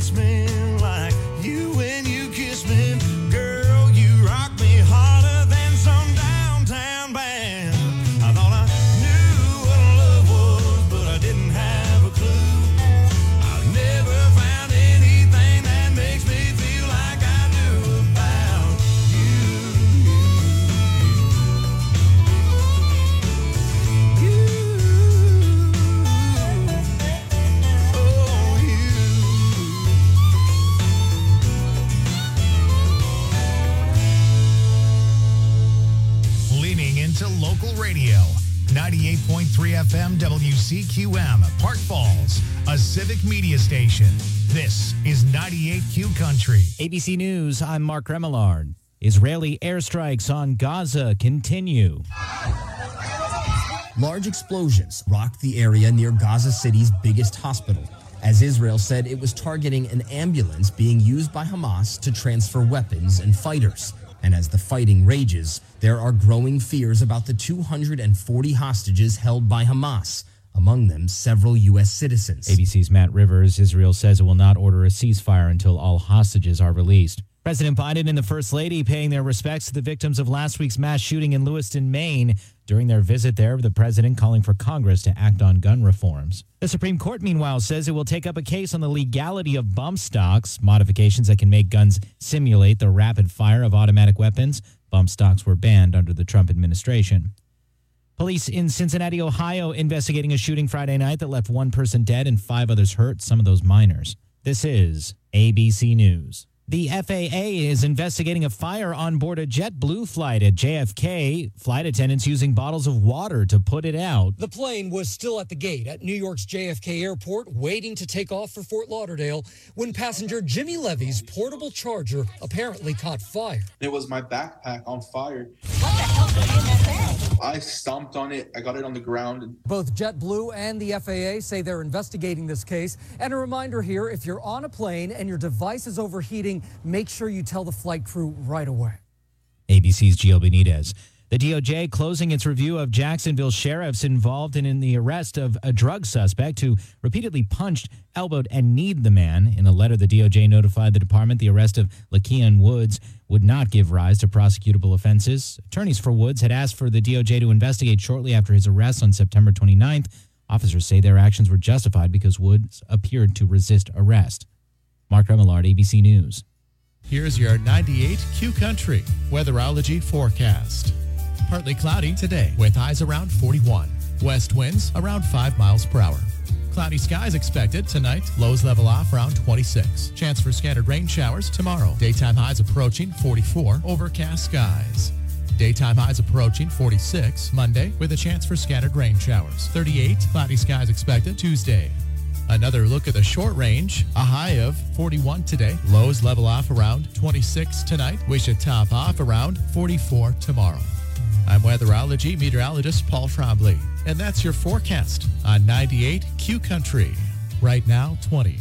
hits me like you when you kiss me. Girl, you rock me harder than some downtown band. I thought I knew what love was, but I didn't have a clue. I've never found anything that makes me feel like I do about To local radio, 98.3 FM WCQM, Park Falls, a civic media station. This is 98Q Country. ABC News, I'm Mark Remillard. Israeli airstrikes on Gaza continue. Large explosions rocked the area near Gaza City's biggest hospital, as Israel said it was targeting an ambulance being used by Hamas to transfer weapons and fighters. And as the fighting rages, there are growing fears about the 240 hostages held by Hamas, among them several U.S. citizens. ABC's Matt Rivers. Israel says it will not order a ceasefire until all hostages are released. President Biden and the First Lady paying their respects to the victims of last week's mass shooting in Lewiston, Maine. During their visit there, the president calling for Congress to act on gun reforms. The Supreme Court, meanwhile, says it will take up a case on the legality of bump stocks, modifications that can make guns simulate the rapid fire of automatic weapons. Bump stocks were banned under the Trump administration. Police in Cincinnati, Ohio, investigating a shooting Friday night that left one person dead and 5 others hurt, some of those minors. This is ABC News. The FAA is investigating a fire on board a JetBlue flight at JFK. Flight attendants using bottles of water to put it out. The plane was still at the gate at New York's JFK Airport, waiting to take off for Fort Lauderdale, when passenger Jimmy Levy's portable charger apparently caught fire. It was my backpack on fire. What the hell was in that bag? I stomped on it. I got it on the ground. Both JetBlue and the FAA say they're investigating this case. And a reminder here, if you're on a plane and your device is overheating, make sure you tell the flight crew right away. ABC's Gio Benitez. The DOJ closing its review of Jacksonville sheriffs involved in the arrest of a drug suspect who repeatedly punched, elbowed, and kneed the man. In a letter, the DOJ notified the department the arrest of Lakeon Woods would not give rise to prosecutable offenses. Attorneys for Woods had asked for the DOJ to investigate shortly after his arrest on September 29th. Officers say their actions were justified because Woods appeared to resist arrest. Mark Remillard, ABC News. Here's your 98Q Country weatherology forecast. Partly cloudy today with highs around 41. West winds around 5 miles per hour. Cloudy skies expected tonight. Lows level off around 26. Chance for scattered rain showers tomorrow. Daytime highs approaching 44. Overcast skies. Daytime highs approaching 46 Monday with a chance for scattered rain showers. 38 cloudy skies expected Tuesday. Another look at the short range. A high of 41 today. Lows level off around 26 tonight. We should top off around 44 tomorrow. I'm weatherology meteorologist Paul Trombley, and that's your forecast on 98Q Country. Right now, 20.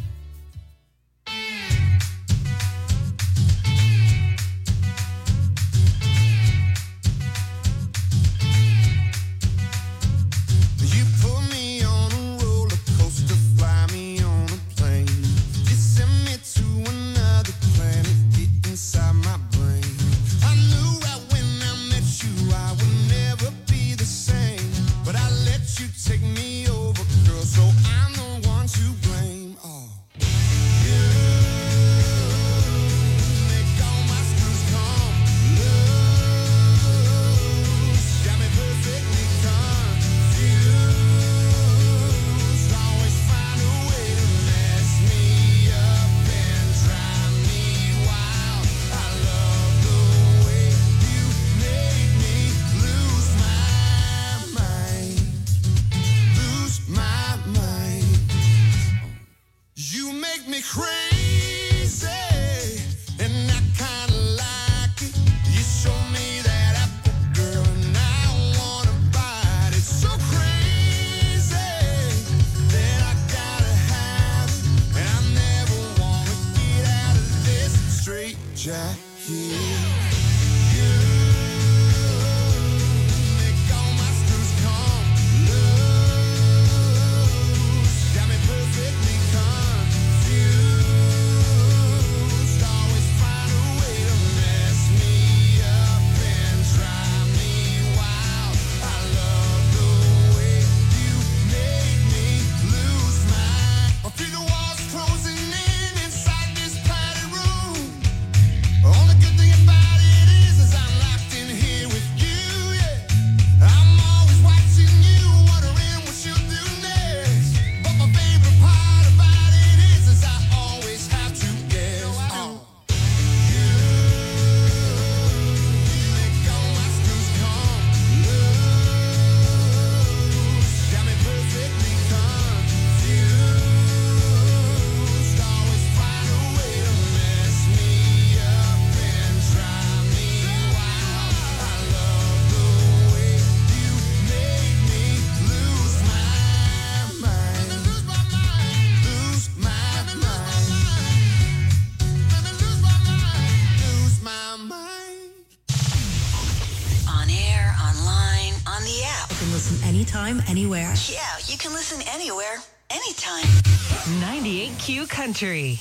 anytime, anywhere. Yeah, you can listen anywhere, anytime. 98Q Country.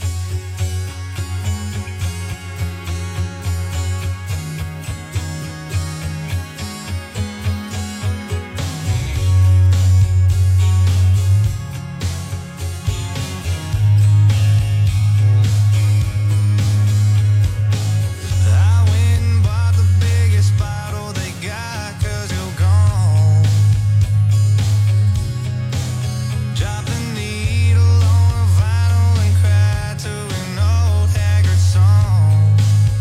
Drop the needle on a vinyl and cry to an old haggard song.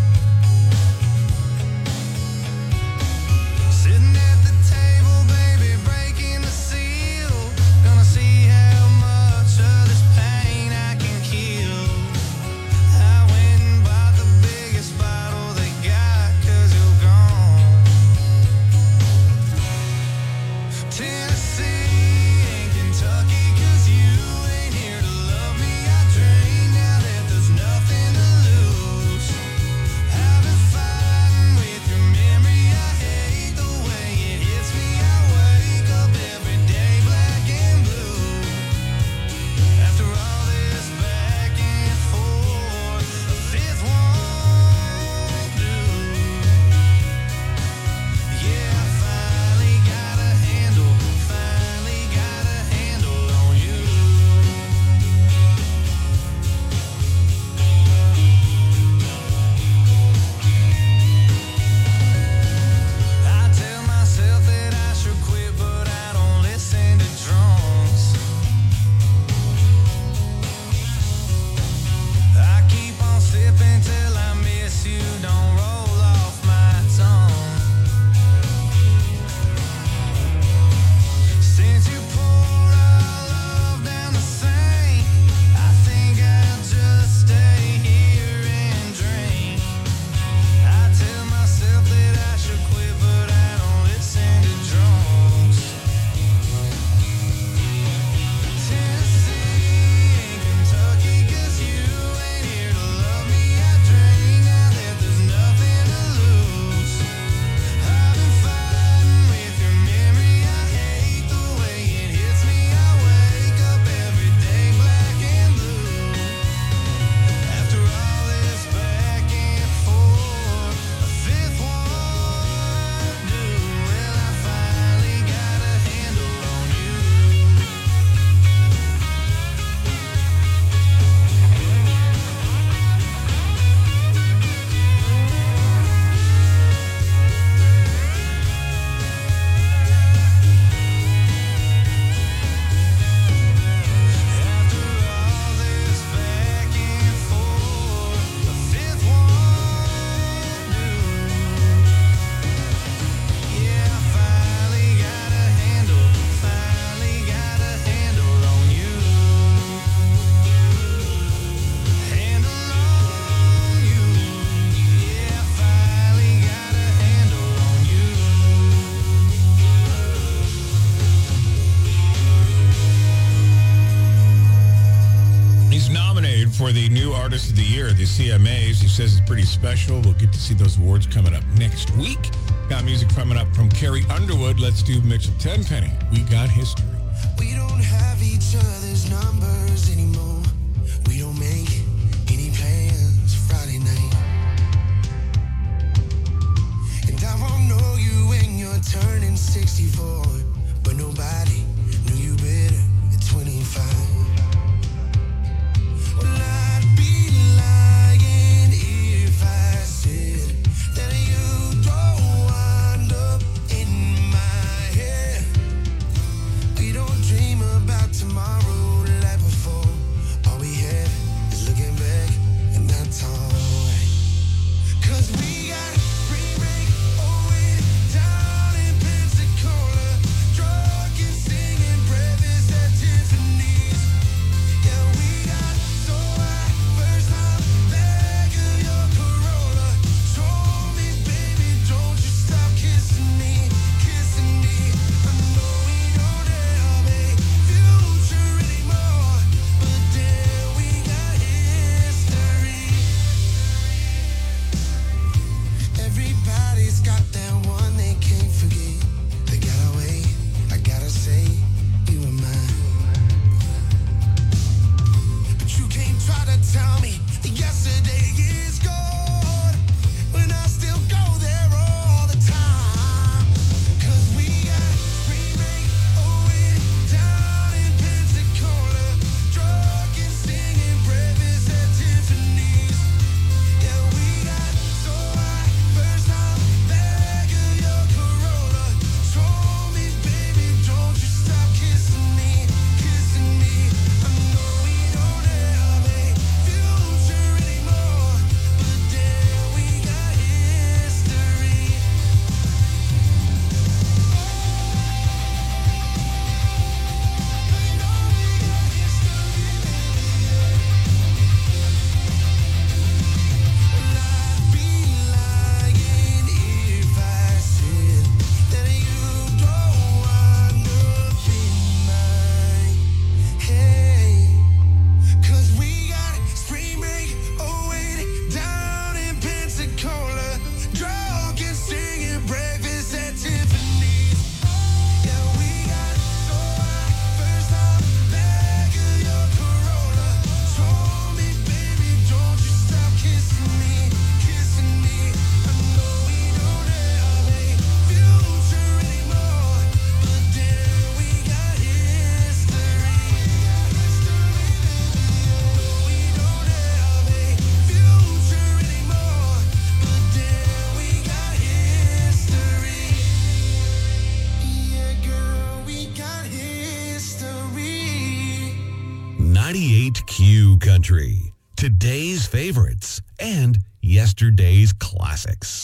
Sitting at the table, baby, breaking the seal. Gonna see how much of this pain I can kill. I went and bought the biggest bottle they got, 'cause you're gone. Tennessee and Kentucky, 'cause you ain't here to love me. I drink now that there's nothing to lose. I've been fighting with your memory. I hate the way it hits me. I wake up every day black and blue. After all this back and forth, a fifth won't do. Yeah, I finally got a handle on you. I tell myself that I should quit, but I don't listen to drunks. I keep on sipping till I miss you, don't roll off my tongue. Since you poured our love down the sink, I think I'll just stay here and drink. I tell myself that I should quit, but I don't listen to drunks. Tennessee and Kentucky, 'cause you ain't here to love me. I drink now that there's nothing to lose. I've been fighting with your memory. I hate the way it hits me. I wake up every day black and blue. After all this back and forth, a fifth won't do. Well, I finally got a handle on you. After all this back and forth, a fifth won't do. Yeah, I finally got a handle on you. Handle on you. Yeah, I finally got a handle on you. He's nominated for the New Artist of the Year at the CMAs. He says it's pretty special. We'll get to see those awards coming up next week. Got music coming up from Carrie Underwood. Let's do Mitchell Tenpenny. We got history. We don't have each other's numbers anymore. We don't make any plans Friday night. And I won't know you when you're turning 64. But nobody knew you better at 25. Well, I'd be lying if I said that you don't wind up in my head. We don't dream about tomorrow like before. All we had is looking back, and that's alright. 'Cause we got spring break away down in Pensacola, drunk and singing breakfast at Tiffany's. 98Q Country. Today's favorites and yesterday's classics.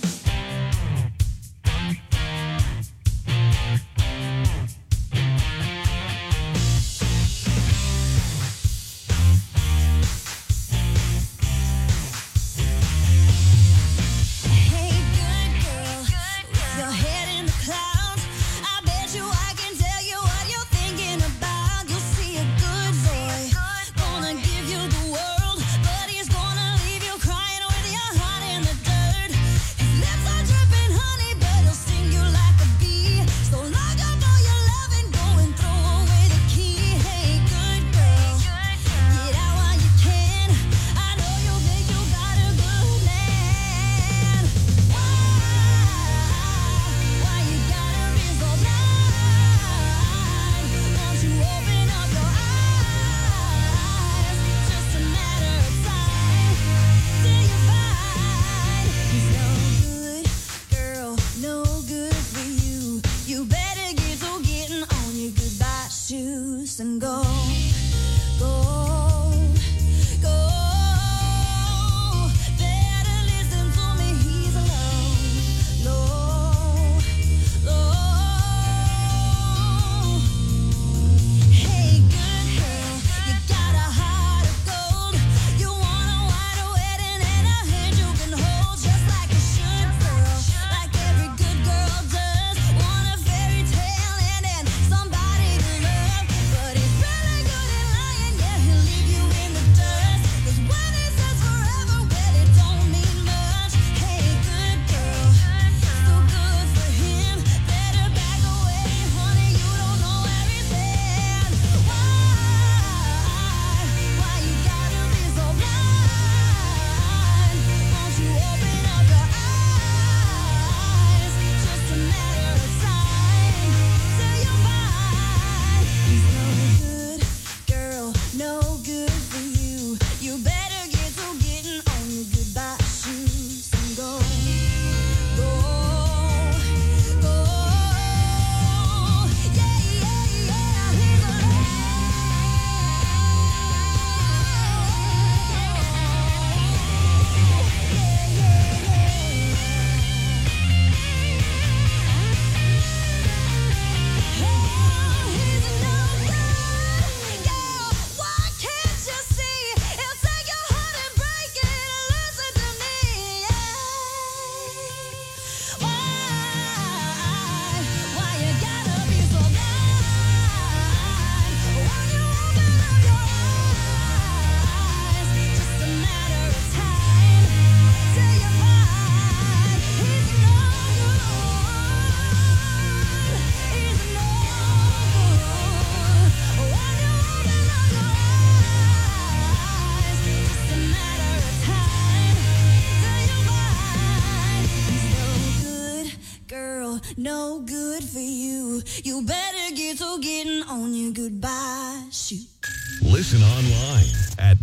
No good for you. You better get to getting on your goodbye shoot. Listen online at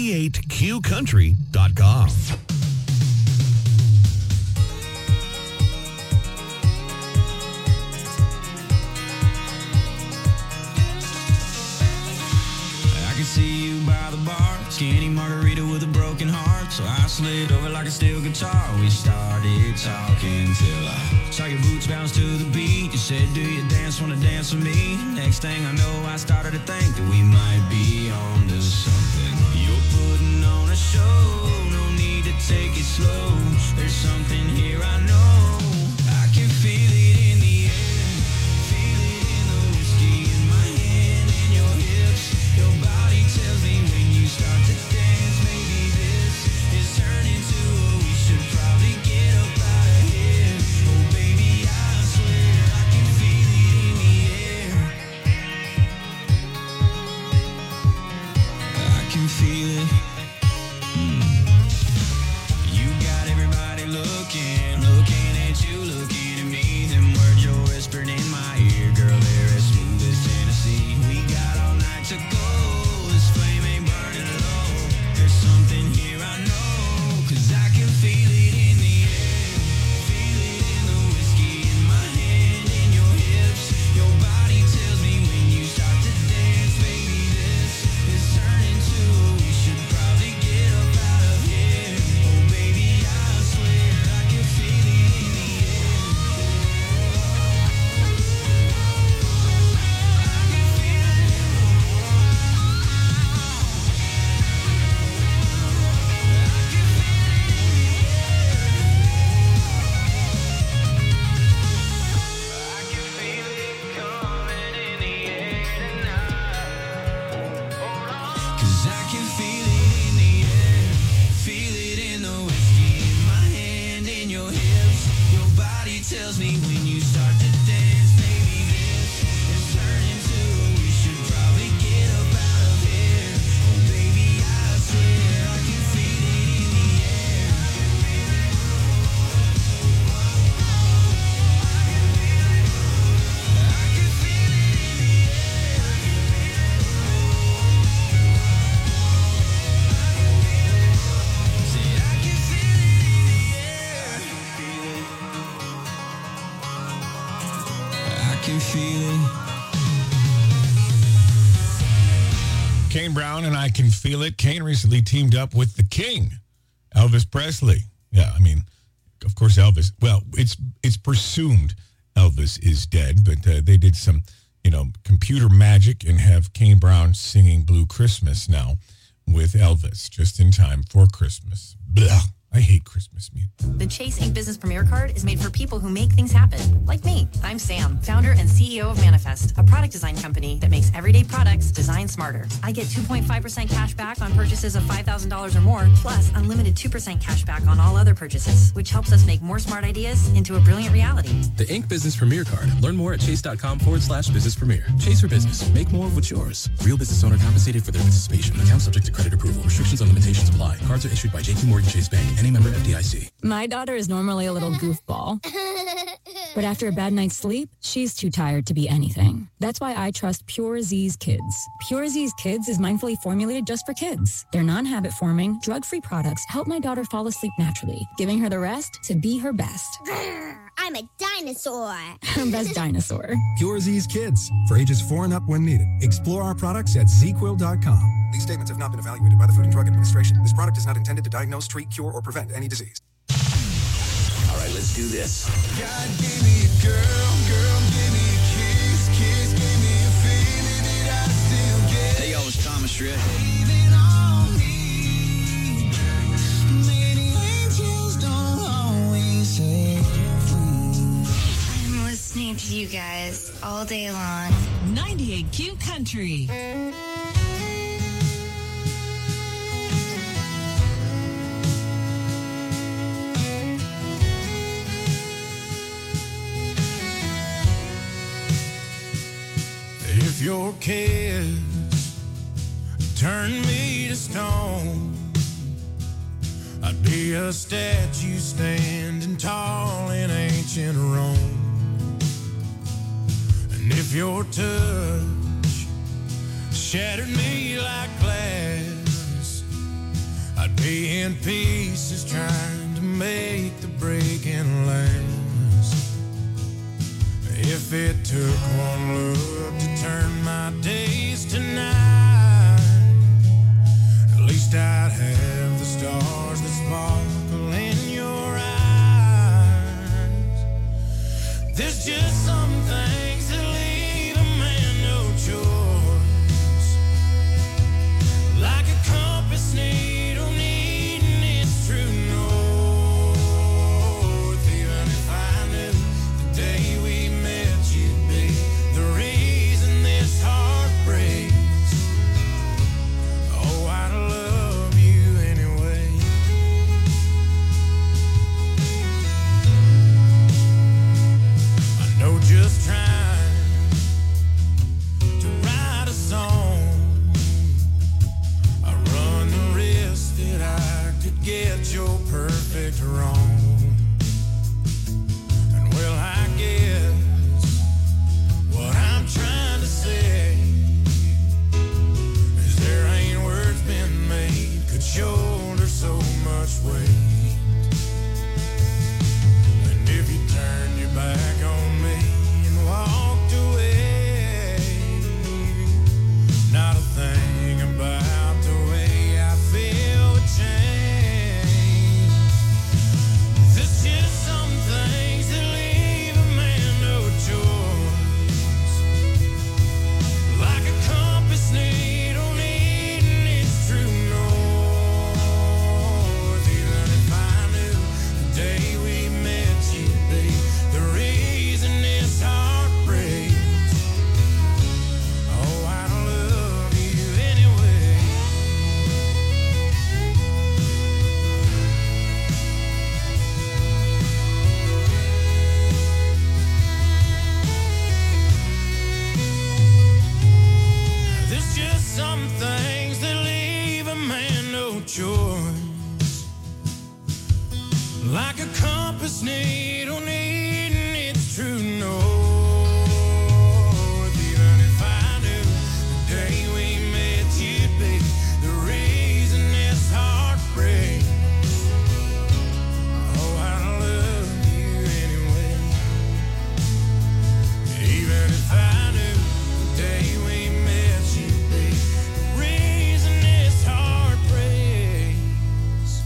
98qcountry.com. I can see you by the bar, skinny margarita with a broken heart. So I slid over like a steel guitar. We started talking till I saw your boots bounce to the beat. You said, do you dance, wanna dance with me? Next thing I know, I started to think that we might be on to something. You're putting on a show, no need to take it slow. There's something here I know. I can feel it in the air, feel it in the whiskey in my hand and your hips. Your body tells me when you start to dance, maybe this is turning to a we should probably get up out of here. Oh baby, I swear I can feel it in the air. I can feel it. You got everybody looking at you, looking at me. Them words you're whispering in my ear, girl, they're as smooth as Tennessee. We got all night to go. This flame ain't burning low. There's something here I know, 'cause I can feel it in the air. Feel it in the whiskey in my hand and your hips. Your body tells me when you start to dance, baby, this is 'Cause I can feel it in the air, feel it in the whiskey, in my hand, in your hips. Your body tells me when you start to dance, maybe this is turning to we should probably get up out of here. Oh baby, I swear I can feel it in the air. I can feel it in the air. Say I can feel it in the air. I can feel it. Kane Brown and I Can Feel It. Kane recently teamed up with the King, Elvis Presley. Yeah, I mean, of course, Elvis. Well, it's presumed Elvis is dead, but they did some, computer magic and have Kane Brown singing Blue Christmas now with Elvis just in time for Christmas. Blah. I hate Christmas music. The Chase Ink Business Premier Card is made for people who make things happen, like me. I'm Sam, founder and CEO of Manifest, a product design company that makes everyday products designed smarter. I get 2.5% cash back on purchases of $5,000 or more, plus unlimited 2% cash back on all other purchases, which helps us make more smart ideas into a brilliant reality. The Ink Business Premier Card. Learn more at chase.com/business premier. Chase for business. Make more of what's yours. Real business owner compensated for their participation. Account subject to credit approval. Restrictions and limitations apply. Cards are issued by JP Morgan Chase Bank. Any member FDIC. My daughter is normally a little goofball, but after a bad night's sleep, she's too tired to be anything. That's why I trust Pure Z's Kids. Pure Z's Kids is mindfully formulated just for kids. Their non-habit forming, drug-free products help my daughter fall asleep naturally, giving her the rest to be her best. I'm a dinosaur. Her best dinosaur. Pure Z's Kids. For ages 4 and up when needed. Explore our products at ZQuil.com. These statements have not been evaluated by the Food and Drug Administration. This product is not intended to diagnose, treat, cure, or prevent any disease. All right, let's do this. God gave me a girl, girl gave me a kiss, kiss gave me a feeling that I still get. Hey, y'all, it's Thomas Shred. Leaning on me. Many angels don't always say. I'm listening to you guys all day long. 98Q Country. If your kiss turned me to stone, I'd be a statue standing tall in ancient Rome. And if your touch shattered me like glass, I'd be in pieces trying to make the breaking last. If it took one look to turn my days to night, at least I'd have the stars that sparkle in your eyes. There's just some things that leave a man no choice, like a compass needle needing its true north. Even if I knew the day we met you'd be the reason this heart breaks, oh, I'd love you of choice, like a compass needle needing its true north. Even if I knew the day we met you'd be the reason this heart breaks, oh, I love you anyway. Even if I knew the day we met you'd be the reason this heart breaks,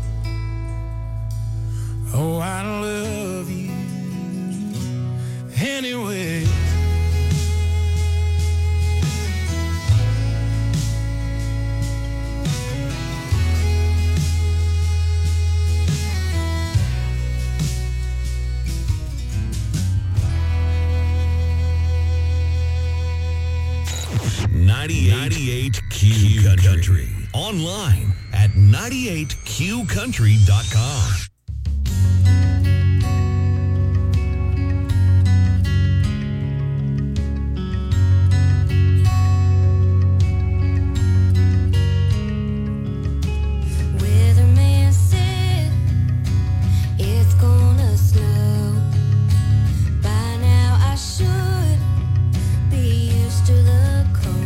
oh, I love you anyway. .98 Q Country. Online at 98QCountry.com. Weatherman said it's gonna snow. By now I should be used to the cold.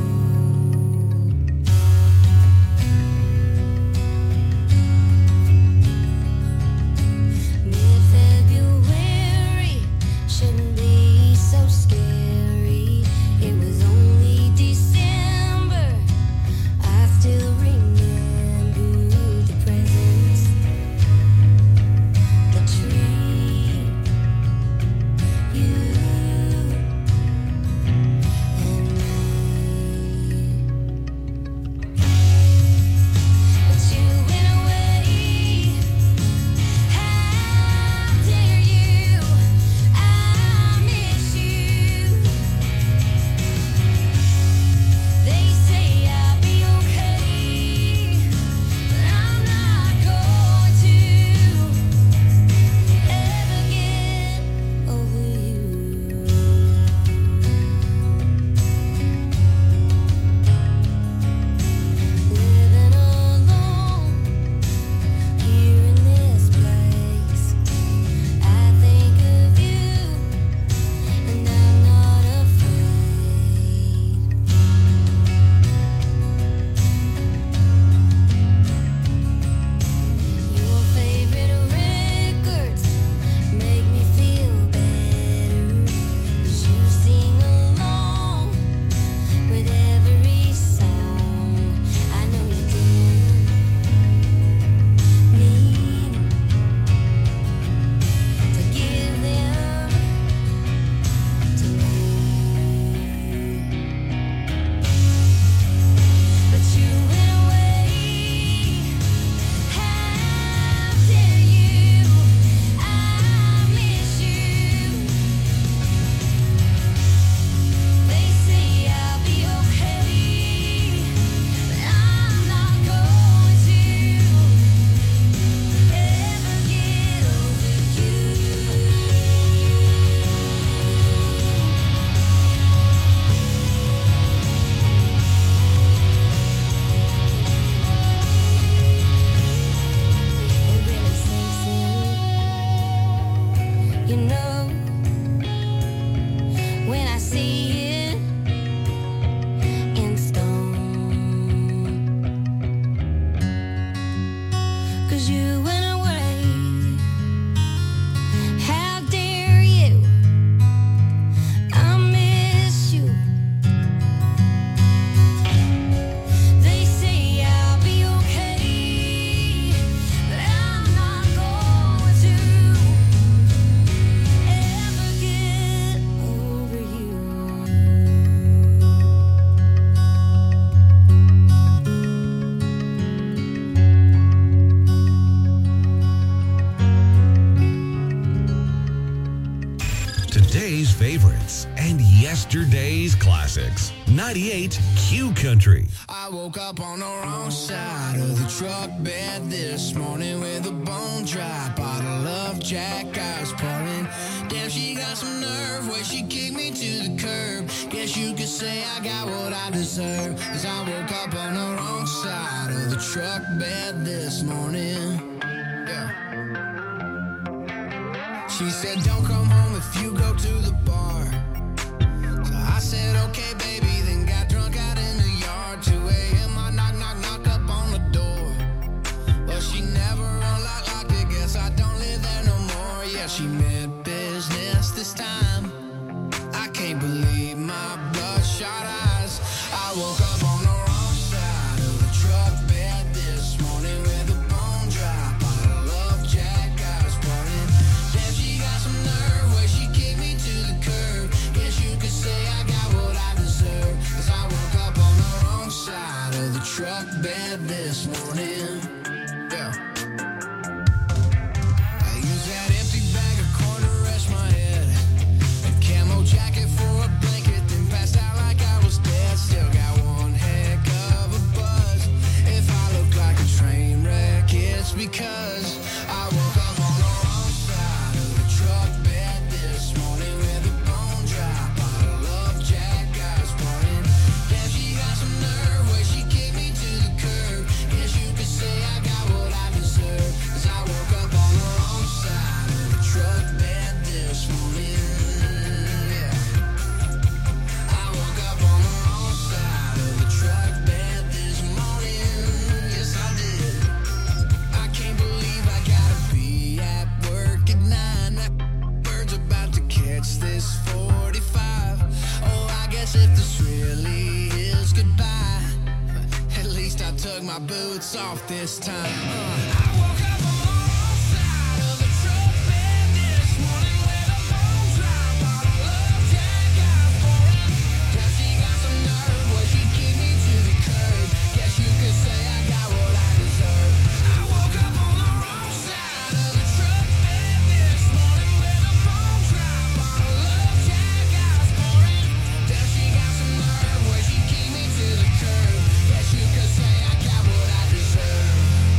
Mid-February shouldn't be so scary. It was only December. I still remember the presents, the tree, you and me. But you went away. How dare you? I miss you. They say I'll be okay, but I'm not going to ever get over you. Living alone here in this place, I think of you and I'm not afraid. Your favorite records make me feel better, 'cause you sing along with every song. I know you didn't mean to give them to me, but you went away. How dare you? I miss you. They say I'll be okay, but I'm not going to ever get over you. It really sinks in, you know, when I see it in stone. 'Cause you went away. How dare you? I miss you. They say I'll be okay, but I'm not going to ever get over you. Today's favorites and yesterday's classics. 98 Q Country. I woke up on the wrong side of the truck bed this morning with a bone dry bottle of Jack I was pouring. Damn, she got some nerve where she kicked me to the curb. Guess you could say I got what I deserve, 'cause I woke up on the wrong side of the truck bed this morning. Yeah. She said, don't come home if you go to the bar. So I said, okay, baby, then got drunk out in the yard. 2 a.m. I knock up on the door. But she never unlocked it, guess I don't live there no more. Yeah, she meant business this time. I can't believe my bloodshot eyes. I woke up on the wrong side of the truck bed this morning with a bone dry bottle of Jack Eyes burning. Damn, she got some nerve where she kicked me to the curb. Guess you could say I got what I deserve. 'Cause I woke up on the wrong side of the truck bed this morning. Yeah. I used that empty bag of corn to rest my head. A camo jacket for a blanket, then passed out like I was dead. Still got one heck of a buzz. If I look like a train wreck, it's because I woke up on the wrong side of the truck bed this morning with a bone dry bottle of Jack Eyes burning. Damn, she got some nerve where she kicked me to the curb. Guess you could say I got what I deserve. 'Cause I woke up on the wrong side of the truck bed this morning. Yeah. I woke up on the wrong side of the truck bed this morning. Yes, I did. I can't believe I gotta be at work at 9. That bird's about to catch this 45. Oh, I guess if this really is goodbye, at least I took my boots off this time. I woke up on the wrong side of the truck bed this morning with a bone dry bottle of Jack Eyes pouring. Damn, she got some nerve where she kicked me to the curb. Guess you could say I got what I deserve. I woke up on the wrong side of the truck bed this morning with a bone dry bottle of Jack Eyes pouring. Damn, she got some nerve where she kicked me to the curb. Guess you could say I got what I deserve.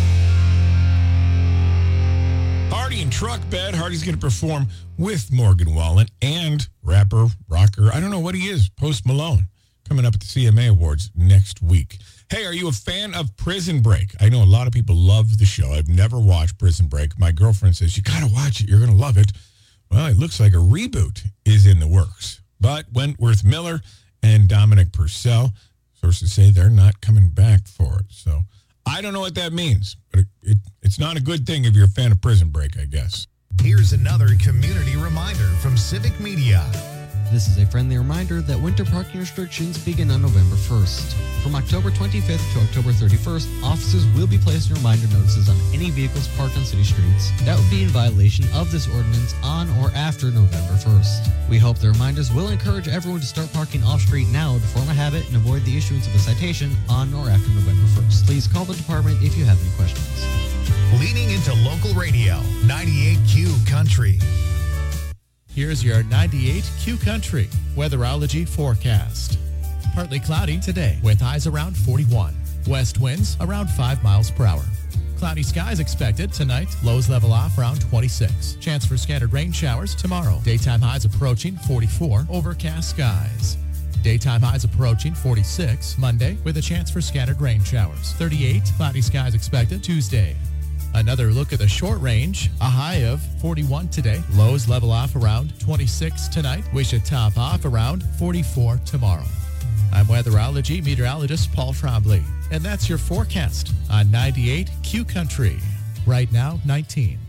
Hardy and Truck Bed. Hardy's going to perform with Morgan Wallen and rapper, rocker, I don't know what he is, Post Malone, coming up at the CMA Awards next week. Hey, are you a fan of Prison Break? I know a lot of people love the show. I've never watched Prison Break. My girlfriend says, you got to watch it. You're going to love it. Well, it looks like a reboot is in the works. But Wentworth Miller and Dominic Purcell, sources say they're not coming back for it. So I don't know what that means, but it's not a good thing if you're a fan of Prison Break, I guess. Here's another community reminder from Civic Media. This is a friendly reminder that winter parking restrictions begin on November 1st. From October 25th to October 31st, officers will be placing reminder notices on any vehicles parked on city streets that would be in violation of this ordinance on or after November 1st. We hope the reminders will encourage everyone to start parking off-street now to form a habit and avoid the issuance of a citation on or after November 1st. Please call the department if you have any questions. Leaning into local radio, 98Q Country. Here's your 98Q Country weatherology forecast. Partly cloudy today with highs around 41. West winds around 5 miles per hour. Cloudy skies expected tonight. Lows level off around 26. Chance for scattered rain showers tomorrow. Daytime highs approaching 44. Overcast skies. Daytime highs approaching 46 Monday with a chance for scattered rain showers. 38 cloudy skies expected Tuesday. Another look at the short range, a high of 41 today. Lows level off around 26 tonight. We should top off around 44 tomorrow. I'm weatherology meteorologist Paul Trombley, and that's your forecast on 98Q Country. Right now, 19.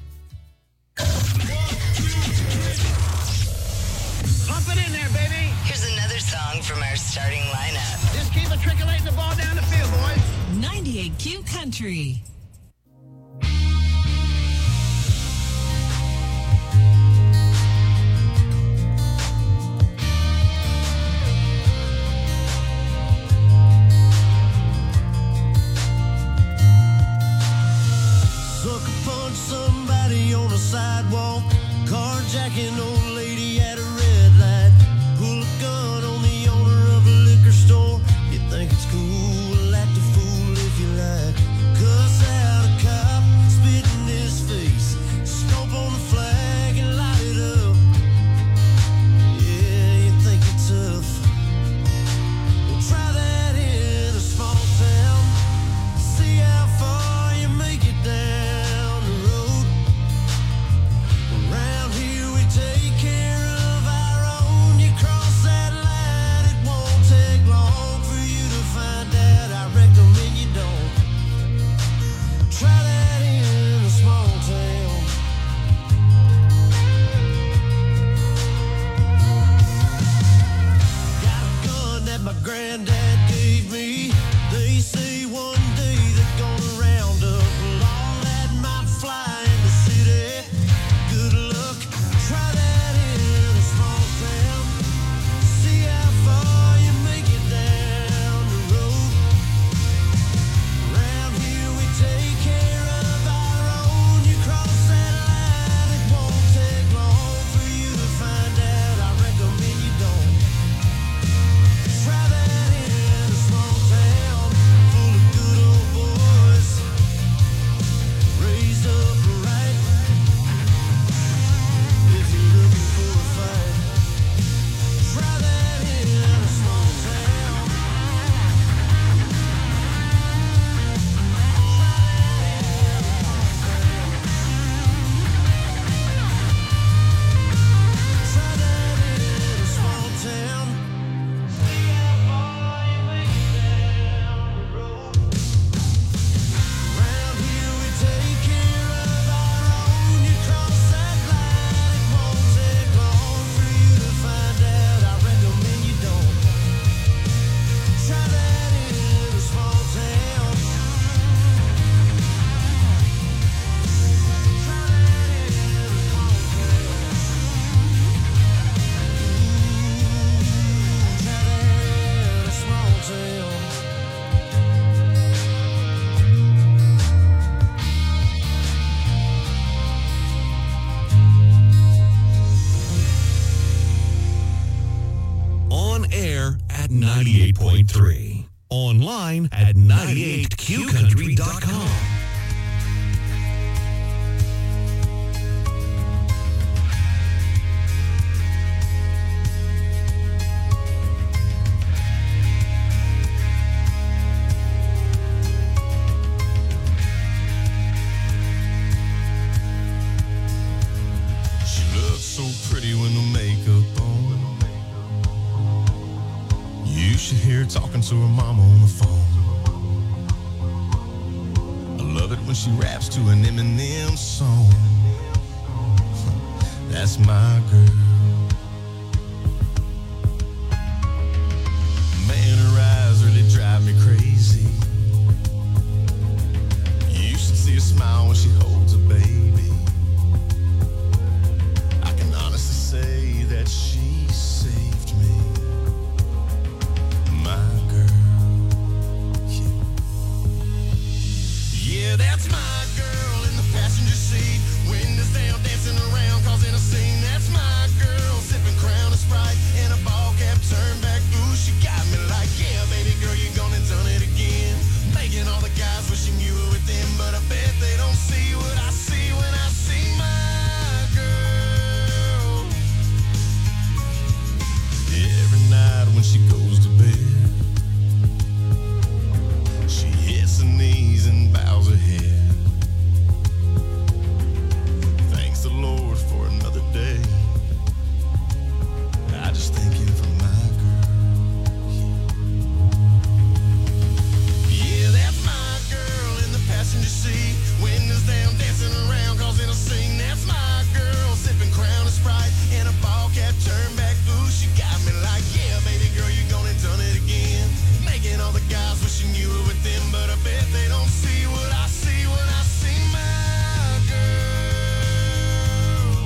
Pump it in there, baby. Here's another song from our starting lineup. Just keep trickling the ball down the field, boys. 98Q Country. Sucker punch somebody on a sidewalk, carjacking old lady at a red light, pull a gun on the owner of a liquor store. You think it's cool, act a fool if you like, cuss out a cop, spit in his face, scope on the flag and light it up. Yeah, you think you're tough, well try that in a small town, see how 98.3. Online at 98qcountry.com. She looks so pretty with no makeup on. You should hear her talking to her mama on the phone. I love it when she raps to an Eminem song. That's my girl. Man, her eyes really drive me crazy. You should see her smile when she holds a baby. I can honestly say that she saved me. My girl. Yeah, that's my girl in the passenger seat. Windows down, dancing around, causing a scene. That's my girl, sipping Crown and Sprite and a ball cap turned back. Ooh, she got me like, yeah, baby girl, you gone and done it again. Making all the guys wishing you were with them, but I bet they don't see what I see when I see my girl. Every night when she goes to bed, she hits her knees and bows her head. Thanks the Lord for another day. I just thank him for my girl. Yeah, that's my girl in the passenger seat. Windows down, dancing around, causing a scene. That's my girl, sipping Crown and Sprite and a ball cap turned back. Ooh, she got me like, yeah, baby girl, you gone and done it again. Making all the guys wishing you were with them, but I bet they don't see what I see when I see my girl.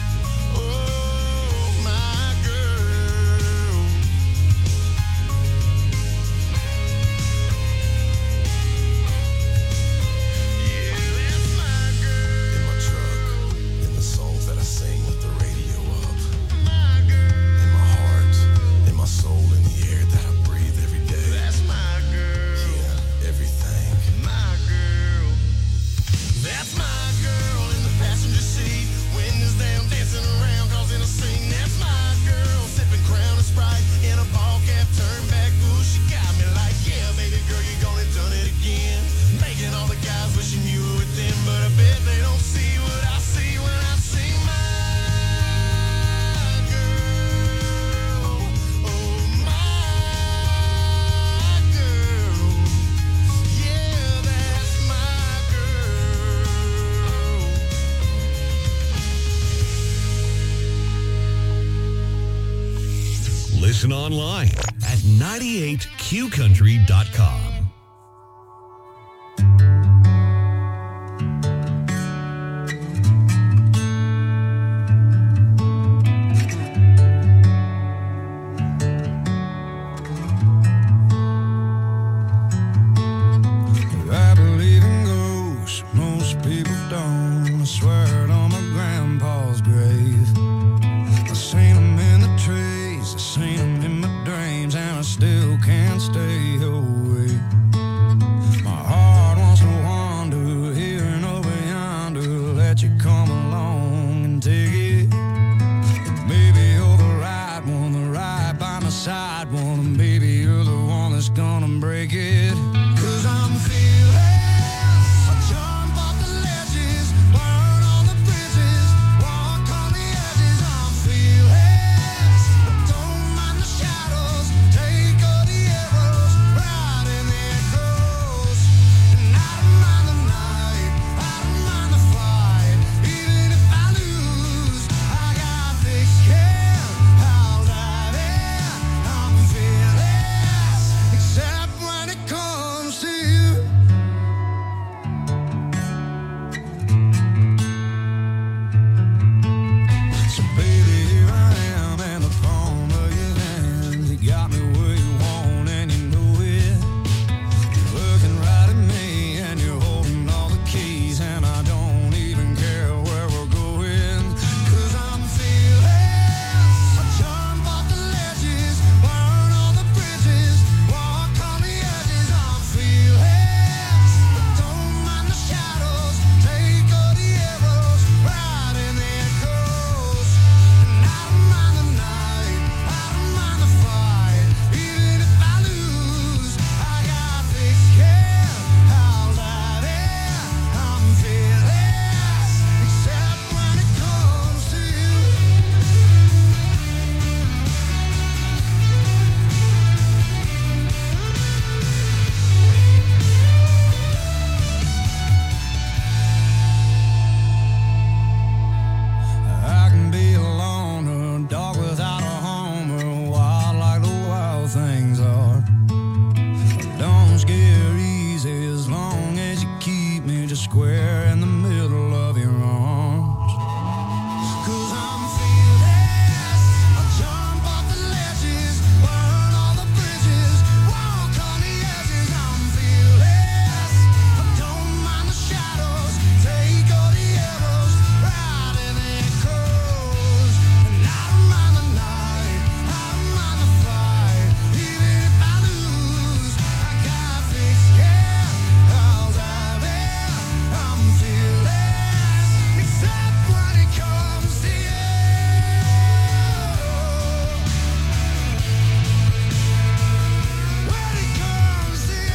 Oh, my girl. Yeah, that's my girl. In my truck, in the songs that I sing with the radio up. My girl. In my heart, in my soul, in the air that I breathe every day. That's my girl. Yeah, everything. My girl. That's my girl in the passenger seat. Windows down, dancing around, causing a scene. That's my girl, sipping Crown and Sprite in a ball cap turned back. Ooh, she got me like, yeah, baby girl, you gone and done it again. Making all the guys wishing you were with them, but I bet they don't see what I see when I see my girl. Oh, my girl. Yeah, that's my girl. Listen online at 98qcountry.com. I believe in ghosts, most people don't. I swear it on my grandpa's grave. I seen them in the trees, I seen them in my dreams, and I still can't stay away. square in the middle of your arms. 'Cause I'm fearless. I jump off the ledges, burn all the bridges, walk on the edges. I'm fearless. I don't mind the shadows, take all the arrows, ride in the echoes. And I don't mind the night, I don't mind the fight. Even if I lose, I got thick skin. I'll dive in. I'm fearless, except when it comes to you. When it comes to you.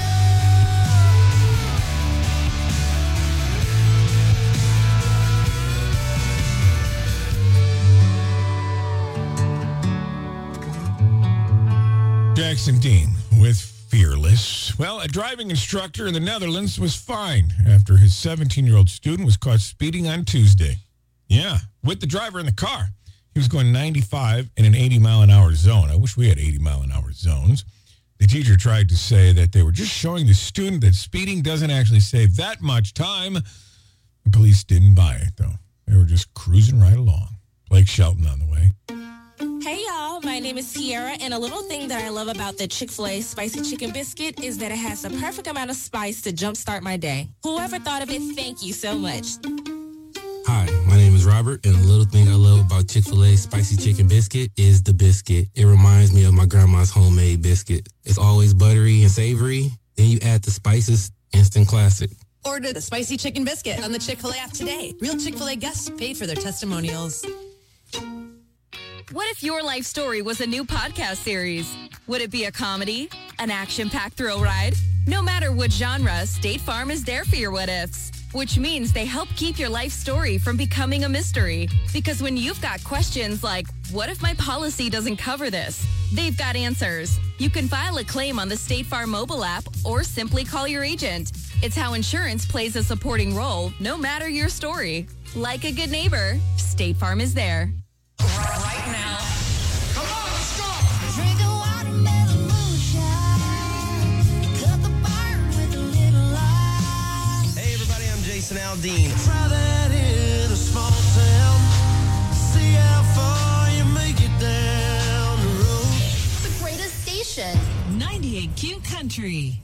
Jackson Dean with Fearless. Well, a driving instructor in the Netherlands was fined after his 17-year-old student was caught speeding on Tuesday. Yeah, with the driver in the car. He was going 95 in an 80-mile-an-hour zone. I wish we had 80-mile-an-hour zones. The teacher tried to say that they were just showing the student that speeding doesn't actually save that much time. The police didn't buy it, though. They were just cruising right along. Blake Shelton on the way. Hey y'all, my name is Sierra, and a little thing that I love about the Chick-fil-A Spicy Chicken Biscuit is that it has the perfect amount of spice to jumpstart my day. Whoever thought of it, thank you so much. Hi, my name is Robert, and the little thing I love about Chick-fil-A Spicy Chicken Biscuit is the biscuit. It reminds me of my grandma's homemade biscuit. It's always buttery and savory. Then you add the spices, instant classic. Order the Spicy Chicken Biscuit on the Chick-fil-A app today. Real Chick-fil-A guests paid for their testimonials. What if your life story was a new podcast series? Would it be a comedy? An action-packed thrill ride? No matter what genre, State Farm is there for your what-ifs. Which means they help keep your life story from becoming a mystery. Because when you've got questions like, what if my policy doesn't cover this? They've got answers. You can file a claim on the State Farm mobile app or simply call your agent. It's how insurance plays a supporting role, no matter your story. Like a good neighbor, State Farm is there. Right now. Come on, let's go. Drink a watermelon moonshine. Cut the barn with a little light. Hey everybody, I'm Jason Aldean. Try that in a small town. See how far you make it down the road. The greatest station. 98Q Country.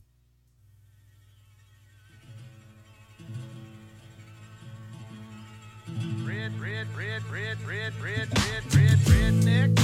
Redneck.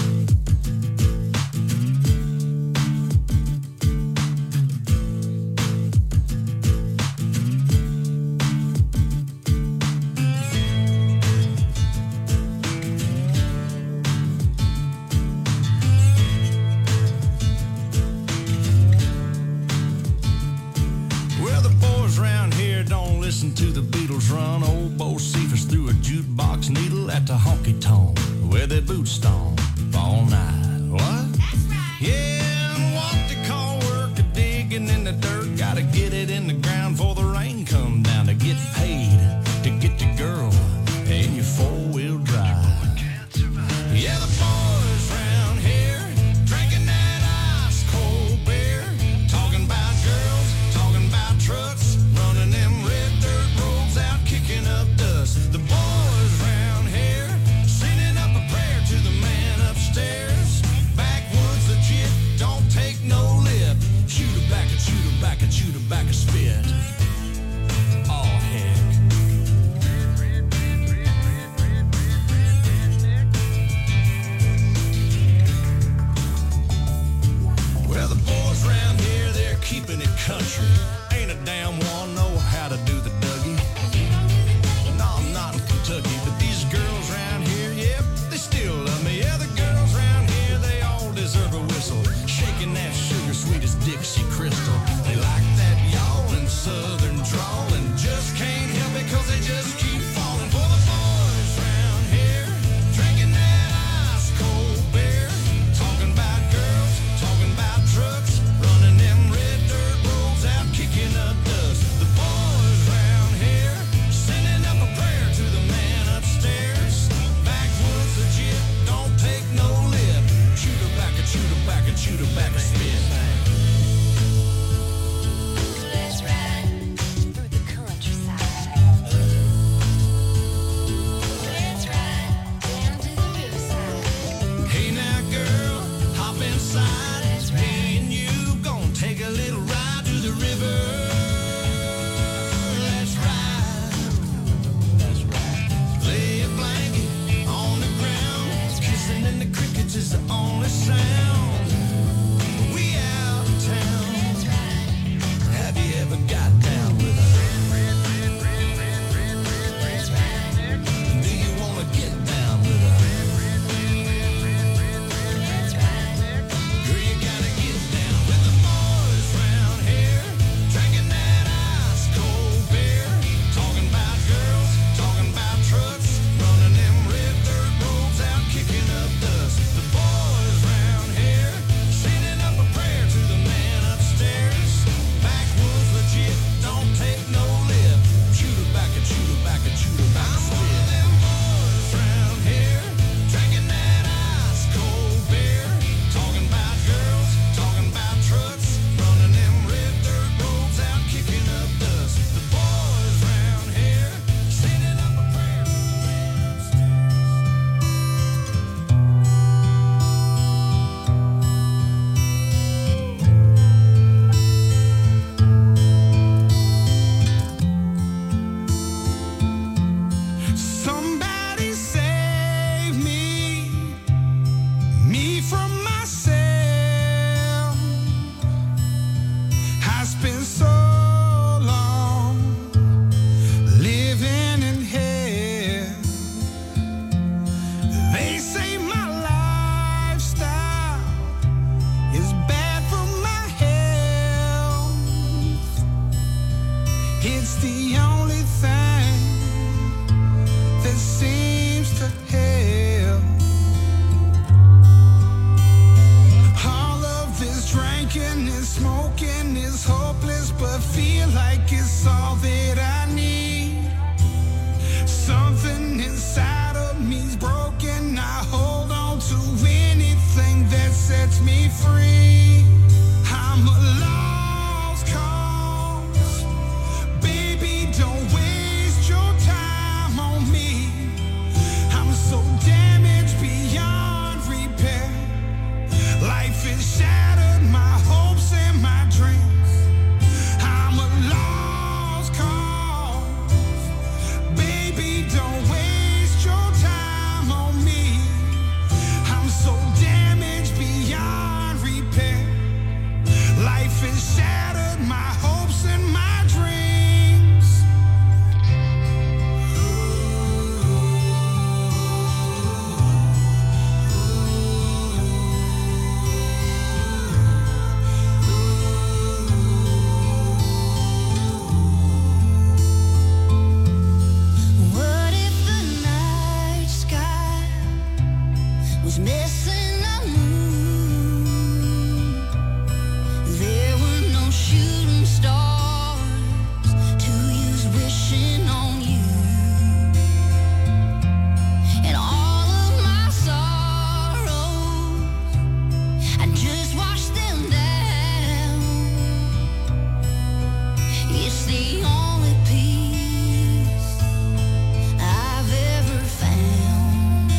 Well, the boys around here don't listen to the Beatles run. Old Bo Cephas threw a jukebox needle at the honky tonk where their boots stomp all night. What? That's right. Yeah, and what they call work, a digging in the dirt. Gotta get it in the ground before the rain come down to get paid to get the girl in your four-wheel drive. Yeah, the boys around here drinking that ice cold beer, talking about girls, talking about trucks, running them red dirt roads out, kicking up dust. The boys around here sending up a prayer to the man upstairs. Backwoods legit, it's the only thing that seems to help. All of this drinking and smoking is hopeless, but feel like it's all that I need. Something inside of me's broken. I hold on to anything that sets me free. I'm a lost cause. Baby, don't waste your time on me. I'm so damaged beyond repair. Life has shattered my hopes and my dreams. I'm a lost cause. Baby, don't waste your time on me. I'm so damaged beyond repair. Life has shattered my hopes and my dreams. What if the night sky was missing a moon? There were no shooting stars to use wishing on you. And all of my sorrows, I just washed them down. It's the only peace I've ever found.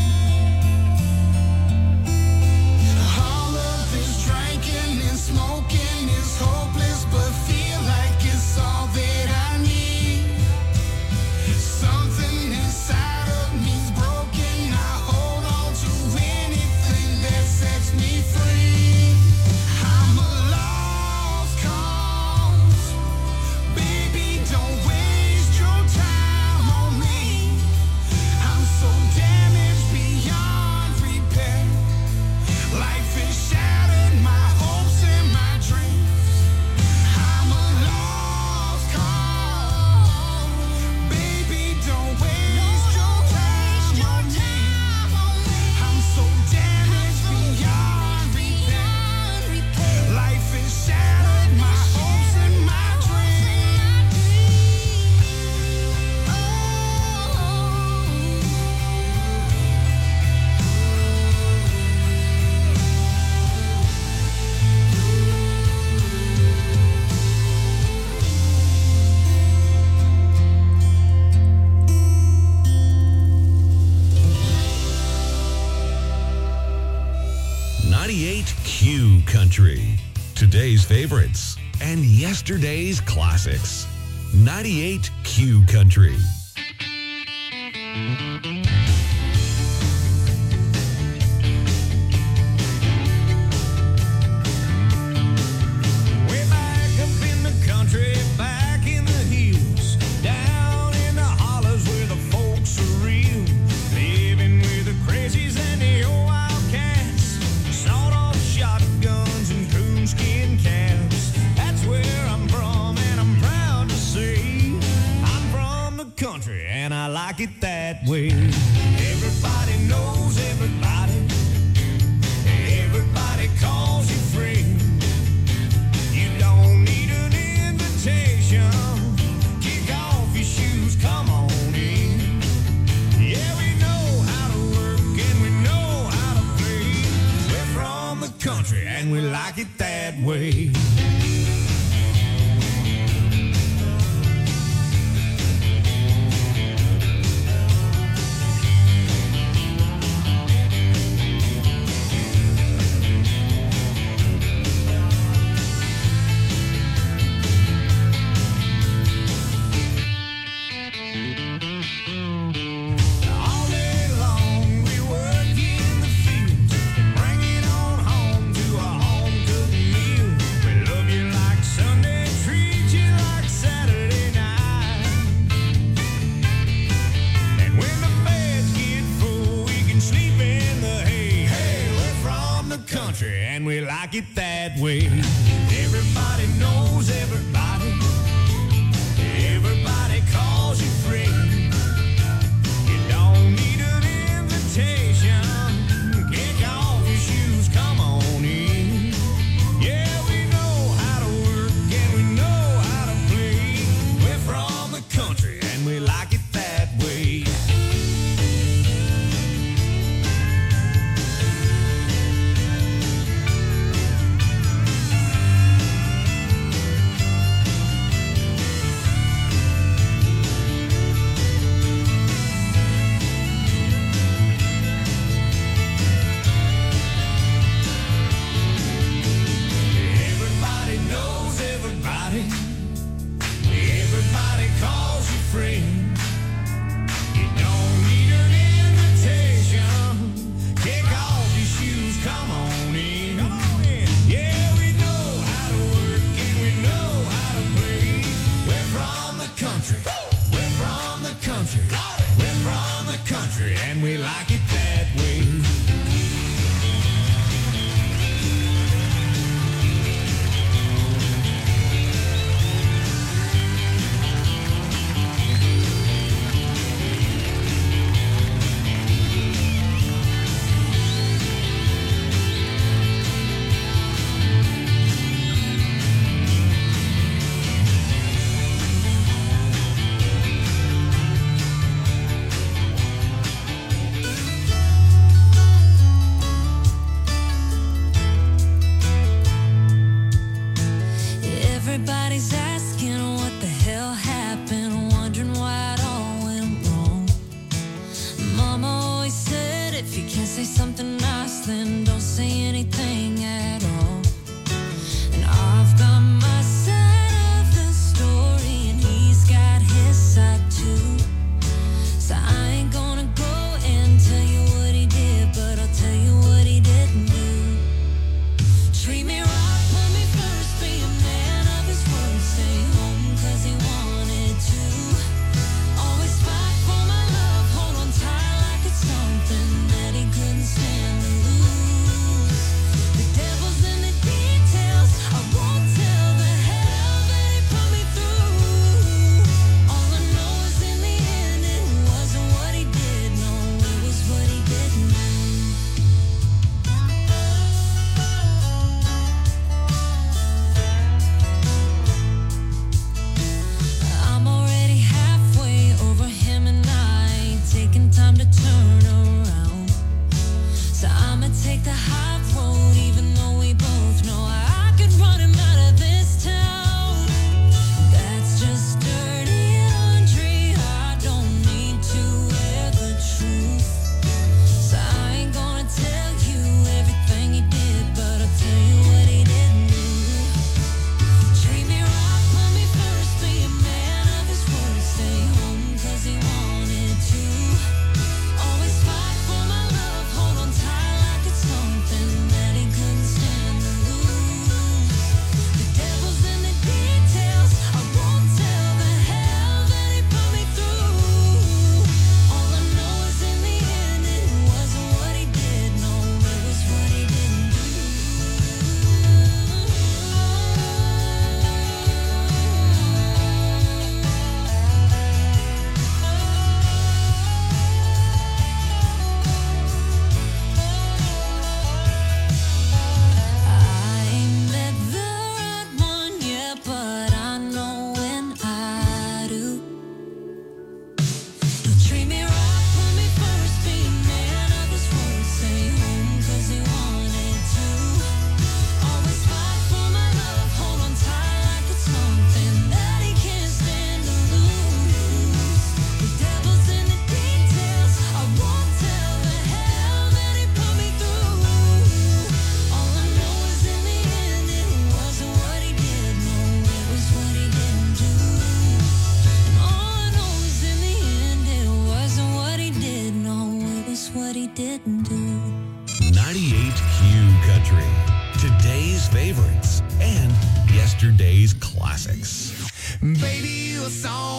All of this drinking and smoking is hopeless, but feel like it's all that I need. Something inside of me's broken. I hold on to anything that sets me free. I'm a lost cause. Baby, don't waste your time on me. I'm so damaged beyond repair. Life has shattered my hopes and my dreams. I'm a lost cause. Baby, don't waste your time on me. I'm so damaged beyond repair. Life has shattered my hopes and my dreams. 98 Q Country. Today's favorites and yesterday's classics. 98 Q Country. Way back up in the country, back in the hills, down in the hollers where the folks are real, living with the crazies and the old wildcats, sawed-off shotguns and coonskin caps. That's where I'm from, and I'm proud to say I'm from the country, and I like it that way. Everybody knows everybody. Everybody calls you friend. You don't need an invitation. Kick off your shoes, come on in. Yeah, we know how to work and we know how to play. We're from the country and we like it that way. All day long we work in the fields and bring it on home to a home-cooked meal. We love you like Sunday, treat you like Saturday night. And when the beds get full, we can sleep in the hay. Hey, we're from the country and we like it that way. Everybody knows everybody. Everybody country. We're from the country. We're from the country, and we like it that way. Everybody's asking what the hell happened, wondering why it all went wrong. Mama always said if you can't say something nice, then don't say anything at all. And I've got my side of the story, and he's got his side too. So I ain't gonna go and tell you what he did, but I'll tell you what he didn't do. Treat me right, put me first, be a man of his word, stay home 'cause he wanted to. Always fight for my love, hold on tight like it's something that he couldn't stand to lose. The devil's in the details, I won't tell the hell that he put me through. All I know is in the end it wasn't what he did, no, it was what he didn't do. I'm already halfway over him and I ain't taking time to turn around. So I'ma take the high road even though we both know I could run him out of this town. That's just dirty laundry, I don't need to wear the truth. So I ain't gonna tell you everything he did, but I'll tell you what he didn't do. Treat me right, put me first, be a man of his word, stay home 'cause he wanted to. Always fight for my love, hold on tight like it's something that he couldn't stand to lose. The devil's in the details, I won't tell the hell that he put me through. All I know is in the end it wasn't what he did, no, it was what he didn't do. I ain't met the right one yet, but I know when I do. He'll treat me right, put me first, be a man of his word, stay home 'cause he wanted to. Always fight for my love, hold on tight like it's something that he can't stand to lose. The devil's in the details, I won't tell the hell that he put me through. All I know is in the end it wasn't what he did, no, it was what he didn't do. And all I know is in the end it wasn't what he did, no, it was what he didn't do. 98Q Country. Today's favorites and yesterday's classics. Baby, you a song